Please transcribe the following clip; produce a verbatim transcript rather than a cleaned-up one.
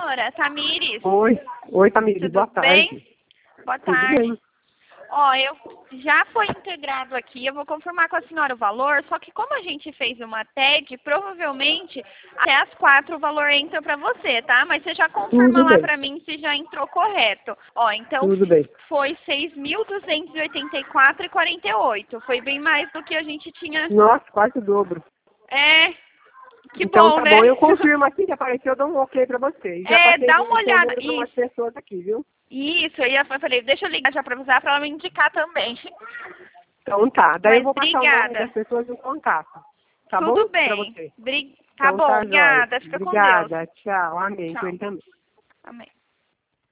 senhora? Tamires? Oi, oi Tamires, Tudo boa bem? tarde. Boa Tudo tarde. bem. Ó, eu já foi integrado aqui, eu vou confirmar com a senhora o valor, só que como a gente fez uma T E D, provavelmente até as quatro o valor entra para você, tá? Mas você já confirma Tudo lá bem. para mim se já entrou correto. Ó, então Tudo bem. foi seis mil duzentos e oitenta e quatro reais e quarenta e oito centavos. Foi bem mais do que a gente tinha. Nossa, quase o dobro. É, que Então bom, tá né? bom, eu confirmo assim que apareceu, eu dou um ok pra vocês. Já É, passei dá uma olhada. respondendo pra umas Isso. pessoas aqui, viu? Isso, aí eu falei, deixa eu ligar já para avisar para ela me indicar também. Então tá, daí eu Mas vou passar o nome obrigada. das pessoas e o contato. Tá Tudo bom? Pra bem. você. Bri- Tá Então bom, tá, jóia. obrigada. Fica com Deus. Obrigada, tchau, amém, com Tchau. ele também. Amém.